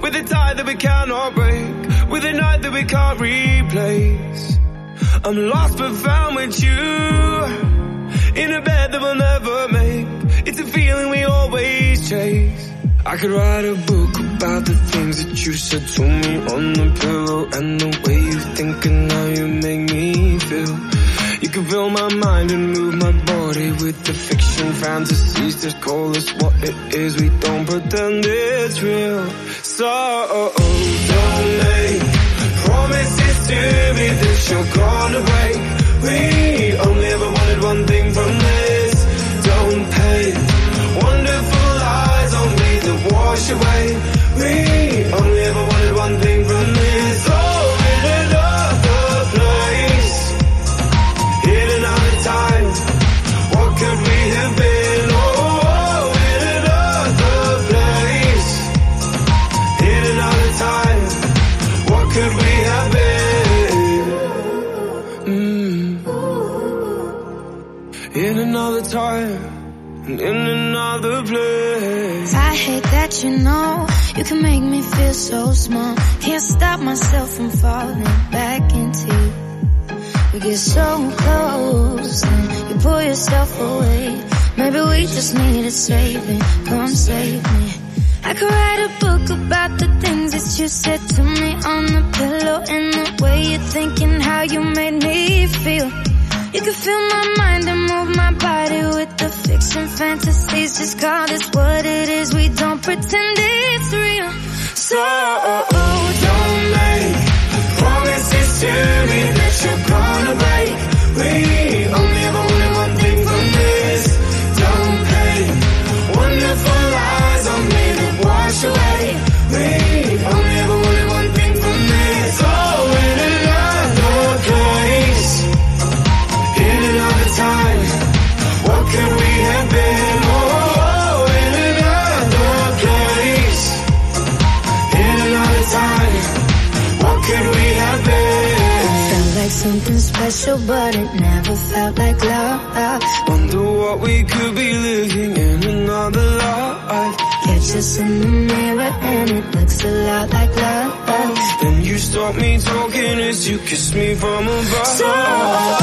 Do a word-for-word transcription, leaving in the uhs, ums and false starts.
with a tie that we cannot break, with a night that we can't replace. I'm lost but found with you, in a bed that we'll never make. It's a feeling we always chase. I could write a book about the things that you said to me on the pillow, and the way you think and how you make me feel. You can fill my mind and move my body with the fiction fantasies that call us what it is. We don't pretend it's real. So don't make promises to me that you're gonna break. We only ever wanted one thing from this. Don't paint wonderful lies on me that wash away. We only ever wanted one thing from this. Oh, in another place, in another time, what could we have been? Oh, in another place, in another time, what could we have been? Mm. In another time, and in another place. I hate that you know you can make me feel so small. Can't stop myself from falling back into you. We get so close and you pull yourself away. Maybe we just needed saving. Come save me. I could write a book about the things that you said to me on the pillow, and the way you think and how you made me feel. You can fill my mind and move my body with the fiction fantasies. Just call this what it is. We don't pretend it's real. So don't make promises to me that you're gonna break. We only ever wanted one thing from this. Don't paint wonderful lies on me that wash away. We only ever wanted one thing from this. Oh, in another place, in another time, what could we have been? Oh, in another place, in another time, what could we have been? Felt like something special, but it never felt like love. Wonder what we could be living in another life. Catch us in the mirror and it looks a lot like love. Then you stop me talking as you kiss me from above. So